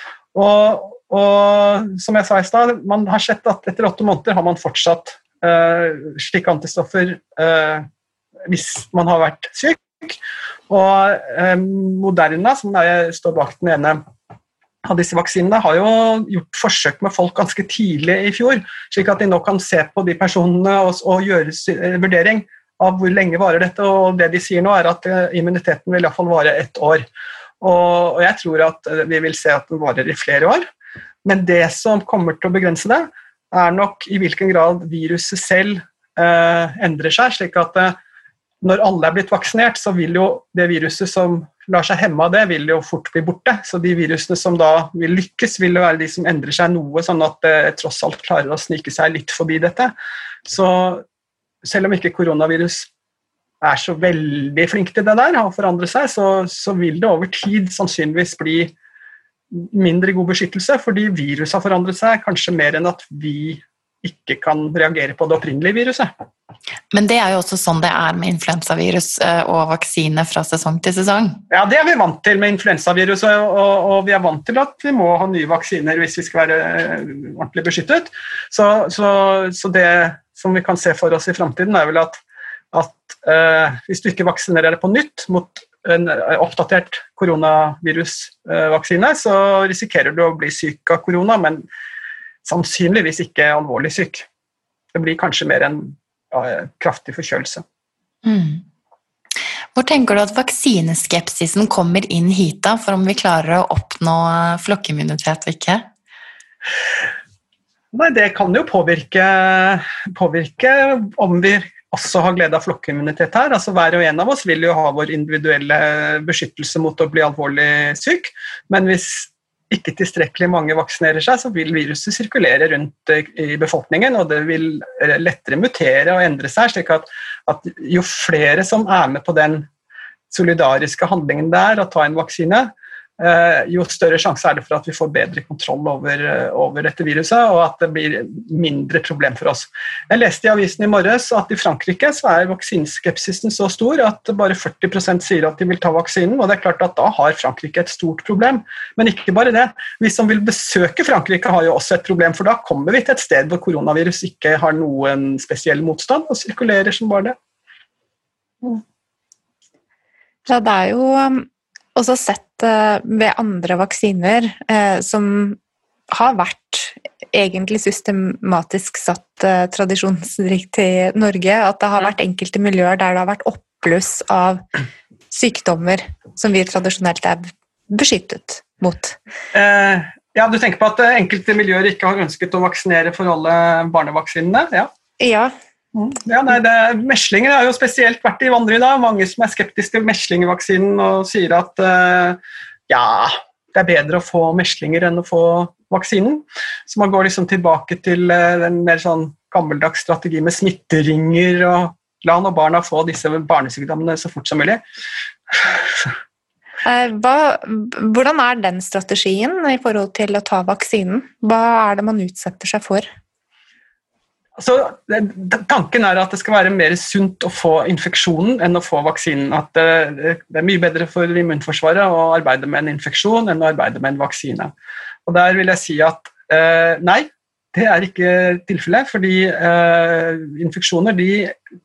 Og, og som jeg sa i sted, man har sett at etter åtte måneder har man fortsatt uh, slike antistoffer uh, hvis man har vært syk. Og uh, Moderna, som er, står bak den ene av disse vaksinene, har jo gjort forsøk med folk ganske tidlig i fjor, slik at de nå kan se på de personene og, og gjøre en vurdering av hvor lenge varer dette, og det de sier nå er at immuniteten vil i hvert fall vare ett år. Og, og jeg tror at vi vil se at den varer i flere år, men det som kommer til å begrense det, er nok i hvilken grad viruset selv eh, endrer seg, slik at eh, når alle er blitt vaksinert, så vil jo det viruset som lar seg hemme av det, vil jo fort bli borte. Så de virusene som da vil lykkes, vil jo være de som endrer seg noe, sånn at det tross alt klarer å snike seg litt forbi dette. Så selv om ikke koronavirus er så veldig flink til det der, å forandre seg, så, så vil det over tid sannsynligvis bli mindre god beskyttelse, fordi viruset har forandret seg, kanskje mer enn at vi ikke kan reagere på det opprinnelige viruset. Men det er jo også sånn det er med influensavirus og vaksine fra sesong til sesong. Ja, det er vi vant til med influensavirus, og, og vi er vant til at vi må ha nye vaksiner hvis vi skal være ordentlig beskyttet. Så, så, så det som vi kan se for oss i fremtiden er vel at, at uh, hvis du ikke vaksinerer deg på nytt mot en oppdatert koronavirusvaksine, så risikerer du å bli syk av korona, men sannsynligvis ikke alvorlig syk. Det blir kanskje mer en ja, kraftig forkjølelse. Mm. Hvor tenker du at vaksineskepsisen kommer inn hit da, for om vi klarer å oppnå flokkimmunitet og ikke? Nei, det kan jo påvirke, påvirke om vi også har glede av flokkimmunitet her. Altså hver og en av oss vil jo ha vår individuelle beskyttelse mot å bli alvorlig syk, men hvis ikke tilstrekkelig mange vaksinerer seg, så vil viruset sirkulere rundt i befolkningen, og det vil lettere mutere og endre seg, slik at, at jo flere som er med på den solidariske handlingen der, å ta en vaksine, jo større sjanse er det for at vi får bedre kontroll over, over dette viruset, og at det blir mindre problem for oss. Jeg leste i avisen i morges at i Frankrike så er vaksineskepsisen så stor at bare førti prosent sier at de vil ta vaksinen, og det er klart at da har Frankrike et stort problem. Men ikke bare det. Vi som vil besøke Frankrike har jo også et problem, for da kommer vi til et sted hvor koronavirus ikke har noen spesiell motstand og sirkulerer som bare det. Mm. Ja, det er jo også sett ved andre vaksiner eh, som har vært egentlig systematisk satt eh, tradisjonsrikt i Norge, at det har vært enkelte miljøer der det har vært oppbluss av sykdommer som vi tradisjonelt er beskyttet mot. Eh, ja, du tenker på at enkelte miljøer ikke har ønsket å vaksinere for alle barnevaksinene? Ja. Ja. Ja, nei, det, meslinger har jo spesielt vært i vandring da. Mange som er skeptiske til meslingevaksinen og sier at uh, ja, det er bedre å få meslinger enn å få vaksinen. Så man går liksom tilbake til uh, den mer sånn gammeldags strategi med smitteringer og la nå barna få disse barnesykdommene så fort som mulig. Hva, hvordan er den strategien i forhold til å ta vaksinen? Hva er det man utsetter seg for? Altså, tanken er at det skal være mer sunt å få infeksjonen enn å få vaksinen. At det, det er mye bedre for immunforsvaret å arbeide med en infeksjon enn å arbeide med en vaksine. Og der vil jeg si at eh, nei, det er ikke tilfellet, fordi eh, infeksjoner de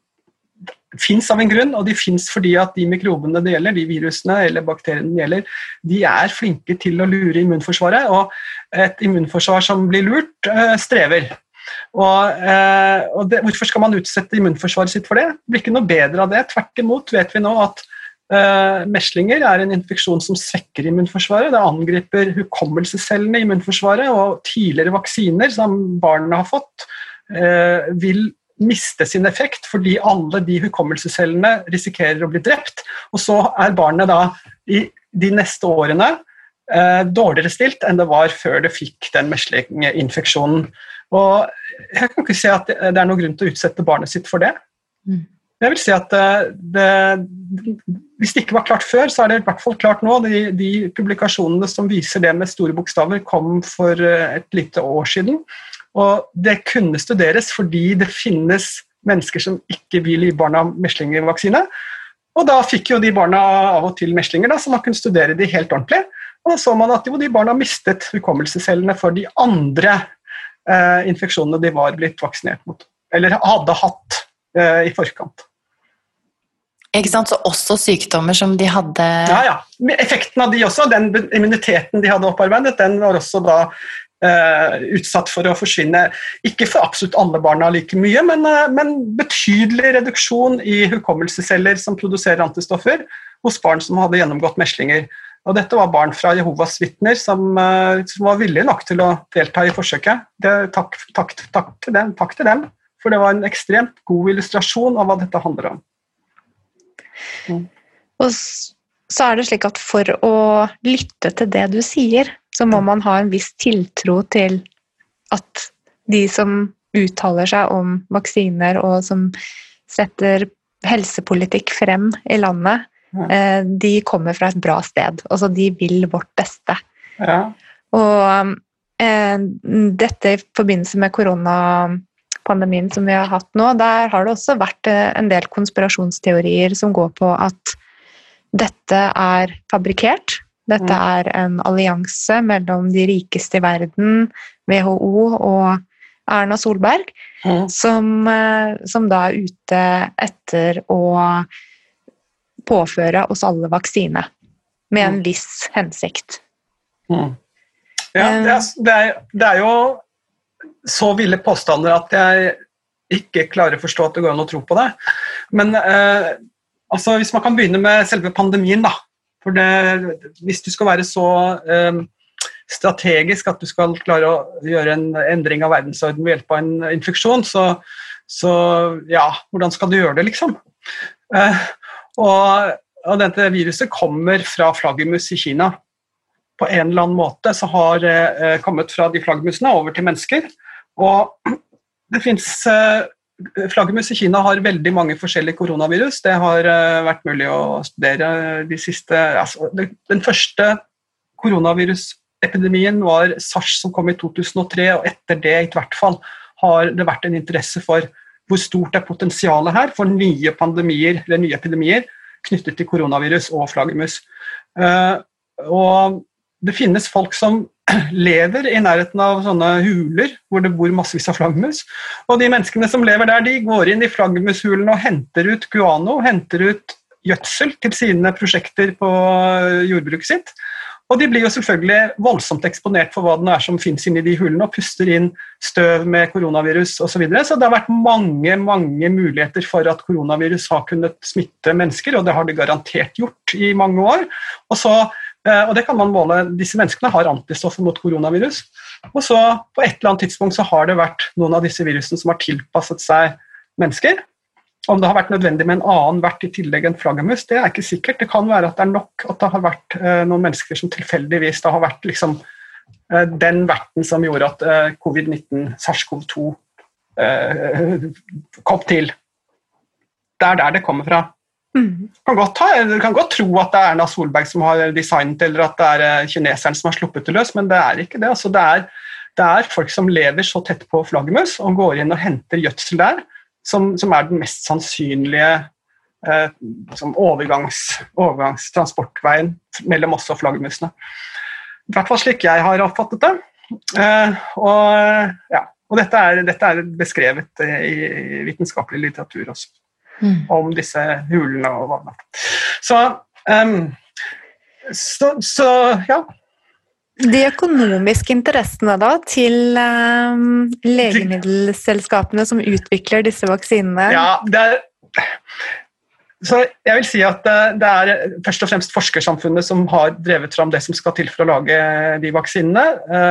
finnes av en grunn, og de finnes fordi at de mikrobene det gjelder, de virusene eller bakteriene det gjelder, de er flinke til å lure immunforsvaret, og et immunforsvar som blir lurt, eh, strever. Og, eh, og det, hvorfor skal man utsette immunforsvaret sitt for det? Det blir ikke noe bedre av det. Tvert imot vet vi nå at eh, meslinger er en infeksjon som svekker immunforsvaret. Det angriper hukommelsescellene i immunforsvaret, og tidligere vaksiner som barna har fått eh, vil miste sin effekt fordi alle de hukommelsescellene risikerer å bli drept, og så er barnet da i de neste årene eh, dårligere stilt enn det var før det fikk den meslinginfeksjonen. Og jeg kan ikke se at det er noen grunn til å utsette barnet sitt for det. Mm. Jeg vil si at det, det, hvis det ikke var klart før, så er det i hvert fall klart nå. De, de publikasjonene som viser det med store bokstaver kom for et lite år siden. Og det kunne studeres fordi det finnes mennesker som ikke vil gi barna meslingevaksine. Og da fikk jo de barna av og til meslinger, da, så man kunne studere de helt ordentlig. Og da så man at jo, de barna mistet hukommelsescellene for de andre Eh, infeksjonene de var blitt vaksinert mot, eller hadde hatt eh, i forkant. Ikke sant, så også sykdommer som de hadde... Ja, ja. Effekten av de også, den immuniteten de hadde opparbeidet, den var også da eh, utsatt for å forsvinne, ikke for absolutt alle barna like mye, men, eh, men betydelig reduksjon i hukommelsesceller som produserer antistoffer hos barn som hadde gjennomgått meslinger. Og dette var barn fra Jehovas vitner som, som var villige nok til å delta i forsøket. Det, takk, takk, takk, til dem, takk til dem, for det var en ekstremt god illustrasjon av hva dette handler om. Mm. Og så er det slik at for å lytte til det du sier, så må man ha en viss tiltro til at de som uttaler seg om vaksiner og som setter helsepolitikk frem i landet, ja. De kommer fra et bra sted, altså de vil vårt beste. Ja. Og eh, dette i forbindelse med korona, pandemien som vi har hatt nå, der har det også vært en del konspirasjonsteorier som går på at dette er fabrikkert. Dette er en allianse mellom de rikeste i verden, W H O og Erna Solberg, mm. som, som da er ute etter å påføre oss alle vaksine, med en viss hensikt. Mm. Ja, det er, det, er, det er jo så ville påstander at jeg ikke klarer å forstå at det går an å tro på det. Men eh, altså, hvis man kan begynne med selve pandemien, da, for det, hvis du skal være så eh, strategisk at du skal klare å gjøre en endring av verdensorden ved hjelp av en infeksjon, så, så ja, hvordan skal du gjøre det, liksom? Eh, og, og dette viruset kommer fra flaggermus i Kina. På en eller annen måte så har det eh, kommet fra de flaggermusene over til mennesker, og det finnes eh, flaggermus i Kina har veldig mange forskjellige koronavirus. Det har eh, vært mulig å studere de siste, altså, den første koronavirus epidemien var SARS som kom i to tusen og tre, og etter det i hvert fall har det vært en interesse for hvor stort er potensialet her for nye pandemier, eller nye epidemier knyttet til koronavirus og flaggermus. Uh, og det finnes folk som lever i nærheten av sånne huler hvor det bor massevis av flaggermus, og de menneskene som lever der, de går inn i flaggermushulene og henter ut guano, henter ut gjødsel til sine prosjekter på jordbruket sitt. Og de blir jo selvfølgelig voldsomt eksponert for hva det er som finnes inne i de hulene, og puster inn støv med koronavirus og så videre. Så det har vært mange, mange muligheter for at koronavirus har kunnet smitte mennesker, og det har det garantert gjort i mange år. Og, så, og det kan man måle, disse menneskene har antistoffer mot koronavirus. Og så på et eller annet tidspunkt så har det vært noen av disse virusene som har tilpasset seg mennesker. Om det har vært nødvendig med en annen vert i tillegg enn flaggermus, det er ikke sikkert. Det kan være at det er nok at det har vært eh, noen mennesker som tilfeldigvis det har vært liksom, eh, den verten som gjorde at eh, covid nitten, SARS-CoV to eh, kom til. Det er der det kommer fra. Mm. Kan godt ha, du kan godt tro at det er Erna Solberg som har designet, eller at det er eh, kineseren som har sluppet det løs, men det er ikke det. Altså, det, er, det er folk som lever så tett på flaggermus og går inn og henter gjødsel der, Som, som er den mest sannsynlige eh, som overgangs, overgangstransportveien mellom oss og flaggermusene. I hvert fall slik jeg har oppfattet det. Eh, og ja, og dette, er, dette er beskrevet i, i vitenskapelig litteratur også, mm. om disse hulene og hva. Så, um, så, så ja. De økonomiske interessene da til um, legemiddelselskapene som utvikler disse vaksinene? Ja, det er, så jeg vil si at det er først og fremst forskersamfunnet som har drevet fram det som skal til for å lage de vaksinene.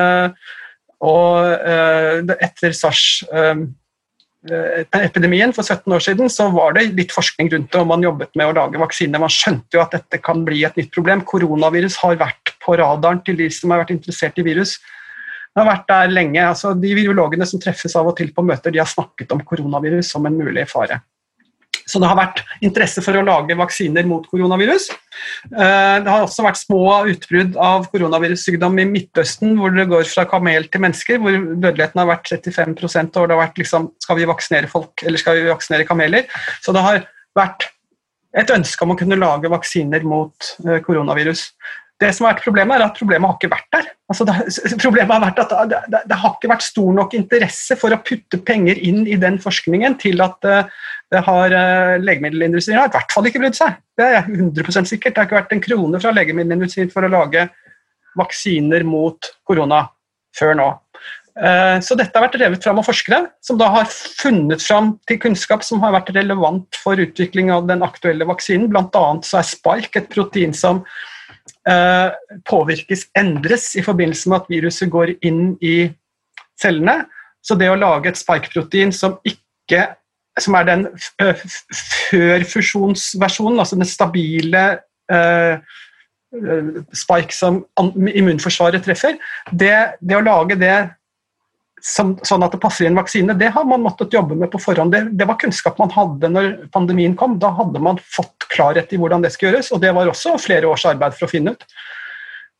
Og etter SARS epidemien for sytten år siden, så var det litt forskning rundt det, og man jobbet med å lage vaksiner. Man skjønte jo at dette kan bli et nytt problem. Koronavirus har vært på radaren til de som har vært interessert i virus. Det har vært der lenge. Altså, de virologene som treffes av og til på møter, de har snakket om koronavirus som en mulig fare. Så det har vært interesse for å lage vaksiner mot koronavirus. Det har også vært små utbrudd av koronavirussykdom i Midtøsten, hvor det går fra kamel til mennesker, hvor dødeligheten har vært trettifem prosent, og det har vært liksom, skal vi vaksinere folk, eller skal vi vaksinere kameler? Så det har vært et ønske om å kunne lage vaksiner mot koronavirus. Det som har vært problemet er at problemet har ikke vært der. Altså det, problemet har vært at det, det, det har ikke vært stor nok interesse for å putte penger inn i den forskningen til at det har, legemiddelindustrien har i hvert fall ikke brydd seg. Det er hundre prosent sikkert. Det har ikke vært en krone fra legemiddelindustrien for å lage vaksiner mot korona før nå. Så dette har vært drevet fram av forskere, som da har funnet fram til kunnskap som har vært relevant for utvikling av den aktuelle vaksinen. Blant annet så er spike et protein som Uh, påvirkes, endres i forbindelse med at viruset går inn i cellene. Så det å lage et spike-protein som ikke, som er den uh, førfusjonsversjonen, altså den stabile uh, uh, spike som immunforsvaret treffer, det, det å lage det som, sånn at det passer i en vaksine, det har man måttet jobbe med på forhånd. Det, det var kunnskap man hadde når pandemien kom. Da hadde man fått klarhet i hvordan det skal gjøres, og det var også flere års arbeid for å finne ut.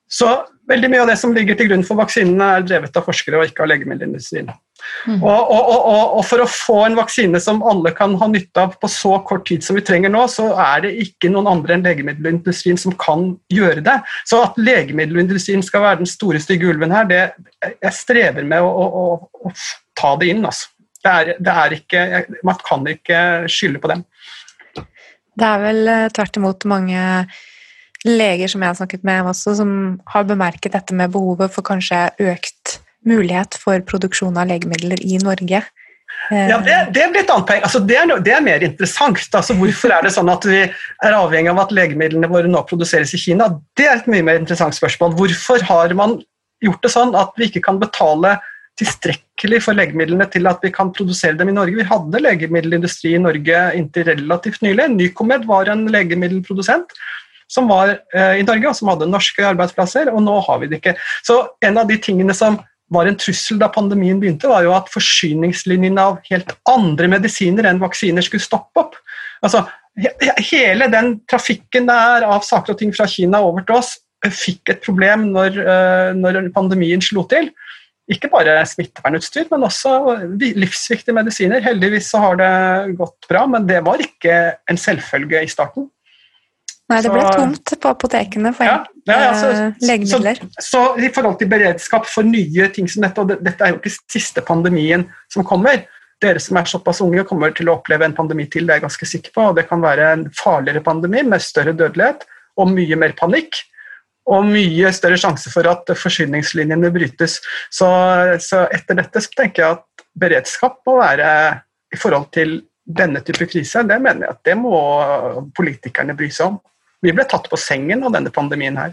Så veldig mye av det som ligger til grunn for vaksinene er drevet av forskere og ikke av legemiddelindustrien. Mm. Og, og, og, og for å få en vaksine som alle kan ha nytte av på så kort tid som vi trenger nå, så er det ikke noen andre enn legemiddelindustrien som kan gjøre det. Så at legemiddelindustrien skal være den store stygge ulven her, det, jeg strever med å, å, å, å ta det inn. Altså. Det er, det er ikke, man kan ikke skylde på dem. Det er vel tvert imot mange leger som jeg har snakket med også, som har bemerket dette med behovet for kanskje økt mulighet for produksjon av legemidler i Norge. Ja, det, det er litt annet poeng. Altså, det, er, det er mer interessant. Altså, hvorfor er det sånn at vi er avhengig av at legemidlene våre nå produseres i Kina? Det er et mye mer interessant spørsmål. Hvorfor har man gjort det sånn at vi ikke kan betale tilstrekkelig for legemidlene til at vi kan produsere dem i Norge? Vi hadde legemiddelindustri i Norge inntil relativt nylig. Nycomed var en legemiddelprodusent som var eh, i Norge, og som hadde norske arbeidsplasser, og nå har vi det ikke. Så en av de tingene som var en trussel da pandemien begynte, var jo at forsyningslinjen av helt andre medisiner enn vaksiner skulle stoppe opp. Altså, he hele den trafikken der av saker og ting fra Kina over til oss fikk et problem når, uh, når pandemien slo til. Ikke bare smittevernutstyr, men også livsviktige medisiner. Heldigvis så har det gått bra, men det var ikke en selvfølge i starten. Nei, det ble så tomt på apotekene for ja, ja, ja, så, legemidler. Så, så i forhold til beredskap for nye ting som dette, og det, dette er jo ikke siste pandemien som kommer. Dere som er såpass unge kommer til å oppleve en pandemi til, det er jeg ganske sikker på, og det kan være en farligere pandemi med større dødelighet og mye mer panikk, og mye større sjanse for at forsyningslinjene brytes. Så, så etter dette så tenker jeg at beredskap må være i forhold til denne type krise, det mener jeg at det må politikerne bry seg om. Vi ble tatt på sengen av denne pandemien her.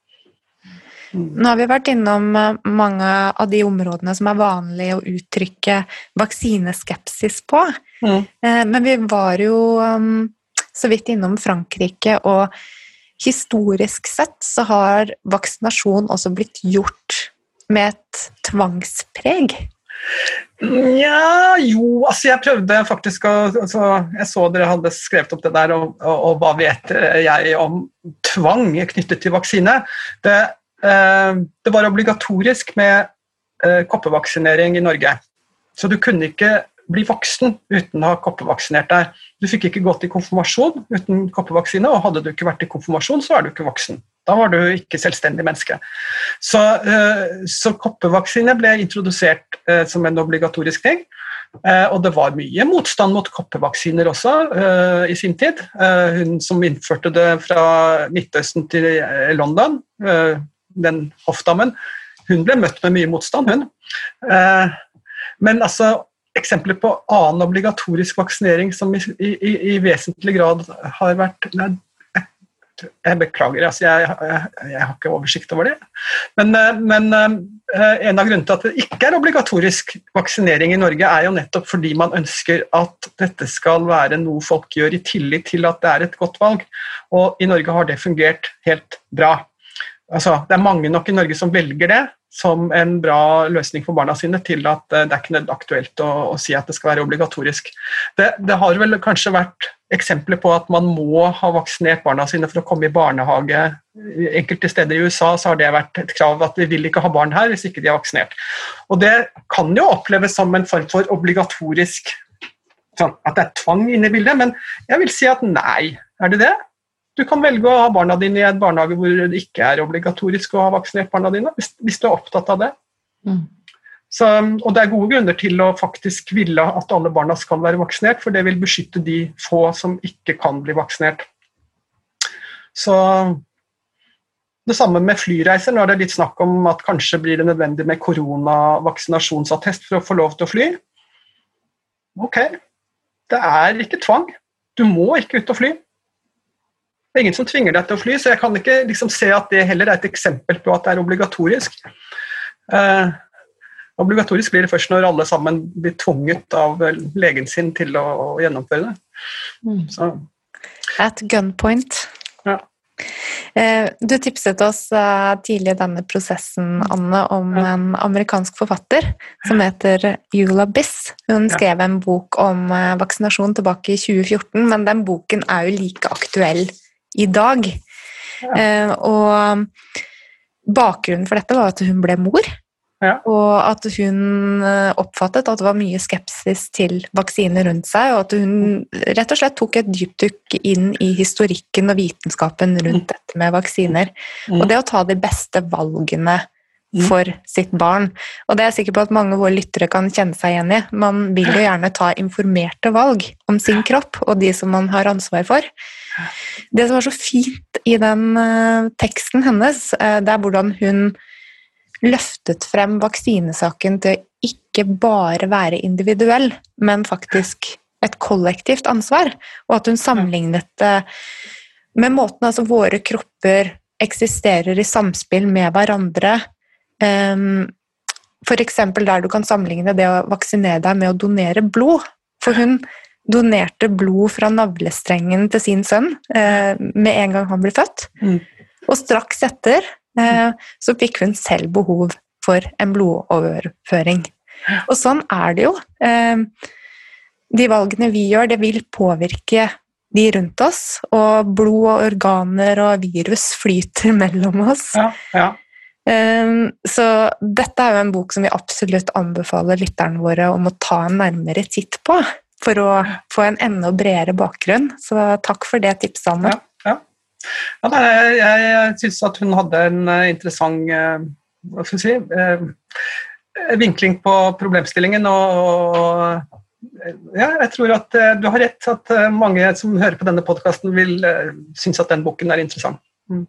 Nå har vi vært innom mange av de områdene som er vanlig å uttrykke vaksineskepsis på. Mm. Men vi var jo så vidt innom Frankrike, og historisk sett så har vaksinasjon også blitt gjort med et tvangspreg. Ja, jo, altså jeg prøvde faktisk å, altså jeg så dere hadde skrevet opp det der, og, og, og hva vet jeg om tvang knyttet til vaksine. Det, eh, det var obligatorisk med eh, koppevaksinering i Norge, så du kunne ikke bli voksen uten å ha koppevaksinert deg. Du fikk ikke gått i konfirmasjon uten koppevaksine, og hadde du ikke vært i konfirmasjon, så er du ikke voksen. Da var du ikke selvstendig menneske. Så, så koppevaksine ble introdusert som en obligatorisk ting, og det var mye motstand mot koppevaksiner også i sin tid. Hun som innførte det fra Midtøsten til London, den hoffdammen, hun ble møtt med mye motstand, hun. Men altså, eksempler på annen obligatorisk vaksinering som i, i, i vesentlig grad har vært... Nei, jeg beklager, altså jeg, jeg, jeg har ikke oversikt over det. Men, men en av grunnene til at det ikke er obligatorisk vaksinering i Norge er jo nettopp fordi man ønsker at dette skal være noe folk gjør i tillit til at det er et godt valg. Og i Norge har det fungert helt bra. Altså, det er mange nok i Norge som velger det som en bra løsning for barna sine, til at det er ikke aktuelt å, å si at det skal være obligatorisk. Det, det har vel kanskje vært eksempler på at man må ha vaksinert barna sine for å komme i barnehage. Enkelte steder i U S A så har det vært et krav at vi vil ikke ha barn her hvis ikke de er vaksinert. Og det kan jo oppleves som en form for obligatorisk, sånn, at det er tvang inne i bildet, men jeg vil si at nei, er det det? Du kan velge å ha barna dine i en barnehage hvor det ikke er obligatorisk å ha vaksinert barna dine, hvis, hvis du er opptatt av det. Mm. Så, og det er gode grunner til å faktisk ville at alle barna skal være vaksinert, for det vil beskytte de få som ikke kan bli vaksinert. Så det samme med flyreiser, når det er litt snakk om at kanskje blir det nødvendig med koronavaksinasjonsattest for å få lov til å fly. Ok, det er ikke tvang. Du må ikke ut og fly. Det er ingen som tvinger deg til å fly, så jeg kan ikke liksom se at det heller er et eksempel på at det er obligatorisk. Eh, obligatorisk blir det først når alle sammen blir tvunget av legen sin til å, å gjennomføre det. Mm. Så. At gunpoint. Ja. Eh, du tipset oss eh, tidlig i denne prosessen, Anne, om ja. en amerikansk forfatter som heter Eula Biss. Hun skrev en bok om eh, vaksinasjon tilbake i tjue fjorten, men den boken er jo like aktuell i dag. Ja. Eh, og bakgrunnen for dette var at hun ble mor, ja. og at hun oppfattet at det var mye skepsis til vaksiner rundt seg, og at hun rett og slett tok et dypdykk inn i historikken og vitenskapen rundt dette med vaksiner. Og det å ta de beste valgene for sitt barn. Og det er jeg sikker på at mange av våre lyttere kan kjenne seg igjen i. Man vil jo gjerne ta informerte valg om sin kropp og de som man har ansvar for. Det som var så fint i den uh, teksten hennes, uh, det er hvordan hun løftet frem vaksinesaken til ikke bare være individuell, men faktisk et kollektivt ansvar, og at hun sammenlignet det med måten altså våre kropper eksisterer i samspill med hverandre. Um, for eksempel der du kan sammenligne det å vaksinere deg med å donere blod, for hun donerte blod fra navlestrengen til sin sønn uh, med en gang han ble født, mm. og straks etter uh, så fikk hun selv behov for en blodoverføring. Og sånn er det jo. Uh, de valgene vi gjør, det vil påvirke de rundt oss, og blod og organer og virus flyter mellom oss. Ja, ja. Så dette er jo en bok som vi absolutt anbefaler lytterne våre om å ta en nærmere titt på, for å få en enda bredere bakgrunn. Så takk for det tipset, Anne. Ja, ja. ja nei, jeg, jeg synes at hun hadde en interessant hva skal jeg si, vinkling på problemstillingen, og, og ja, jeg tror at du har rett, at mange som hører på denne podcasten vil synes at den boken er interessant. Mm.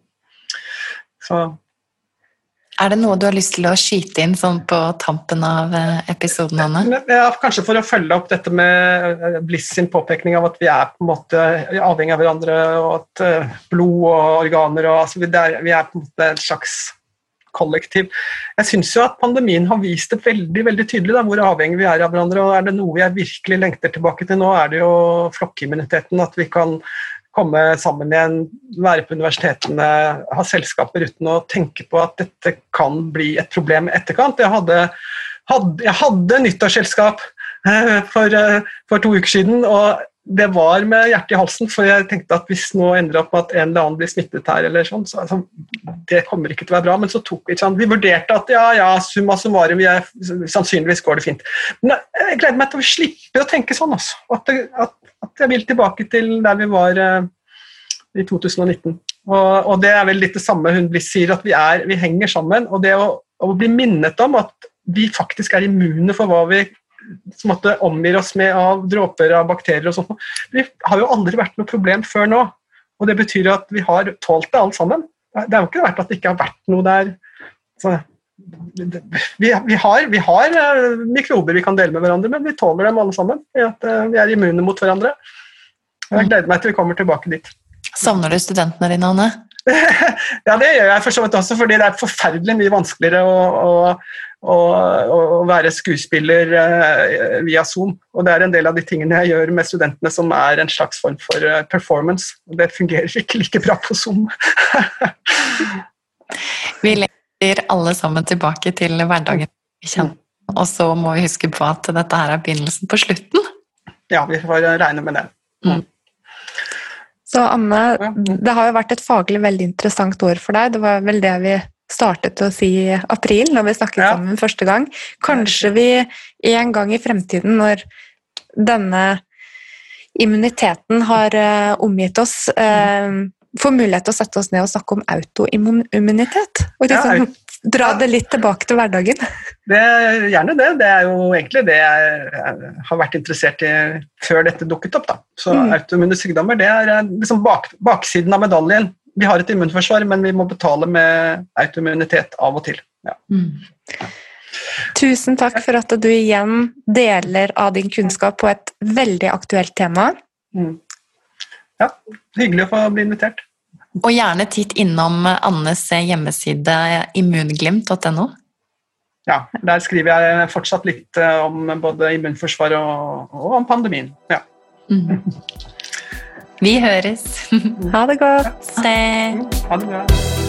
Så er det noe du har lyst til å skyte inn sånn på tampen av episoden, Anne? Ja, kanskje for å følge opp dette med Bliss sin påpekning av at vi er på en måte avhengig av hverandre, og at blod og organer, og, altså, vi, er, vi er på en måte et slags kollektiv. Jeg synes jo at pandemien har vist det veldig, veldig tydelig da, hvor avhengig vi er av hverandre, og er det noe jeg virkelig lengter tilbake til nå, er det jo flokkimmuniteten, at vi kan komme sammen igjen, være på universitetene, ha selskaper uten å tenke på at dette kan bli et problem i etterkant. Jeg hadde, hadde, jeg hadde nyttårsselskap for, for to uker siden, og det var med hjertet i halsen, for jeg tenkte at hvis nå ender opp med at en eller annen blir smittet her, eller sånn, så altså, det kommer ikke til å være bra, men så tok vi ikke sånn, vi vurderte at ja, ja, summa summarum, vi er, sannsynligvis går det fint. Men jeg gleder meg til å slippe å tenke sånn, altså, at, at at jeg vil tilbake til der vi var uh, i to tusen og nitten. Og, og det er vel litt det samme hun sier, at vi, er, vi henger sammen, og det å, å bli minnet om at vi faktisk er immune for hva vi som måtte omgir oss med av dråper av bakterier og sånt. Vi har jo aldri vært noe problem før nå, og det betyr at vi har tålt det alt sammen. Det er jo ikke vært at det ikke har vært noe der. Så, vi, vi, har, vi har mikrober vi kan dele med hverandre, men vi tåler dem alle sammen, i at vi er immune mot hverandre. Jeg gleder meg til vi kommer tilbake dit. Savner du studentene dine, Anne? Ja, det gjør jeg for så vidt også, fordi det er forferdelig mye vanskeligere å, å, å, å være skuespiller via Zoom, og det er en del av de tingene jeg gjør med studentene som er en slags form for performance, og det fungerer ikke like bra på Zoom. Vi leter alle sammen tilbake til hverdagen vi kjenner, og så må vi huske på at dette her er begynnelsen på slutten. Ja, vi får regne med det. Mm. Så Anne, det har jo vært et faglig veldig interessant år for deg. Det var vel det vi startet å si i april, når vi snakket ja. sammen første gang. Kanskje vi en gang i fremtiden, når denne immuniteten har uh, omgitt oss, uh, får mulighet til å sette oss ned og snakke om autoimmunitet. Og liksom ja, dra det litt tilbake til hverdagen. Det er gjerne det. Det er jo egentlig det jeg har vært interessert i før dette dukket opp. Da. Så mm. autoimmune sykdommer, det er liksom bak, baksiden av medaljen. Vi har et immunforsvar, men vi må betale med autoimmunitet av og til. Ja. Mm. Tusen takk for at du igjen deler av din kunnskap på et veldig aktuelt tema. Mm. Ja, hyggelig å få bli invitert. Og gjerne titt innom Annes hjemmeside immunglimt punktum no. Ja, der skriver jeg fortsatt litt om både immunforsvar og, og om pandemien. Ja. Mm. Vi høres. Ha det godt. Se. Ha det bra.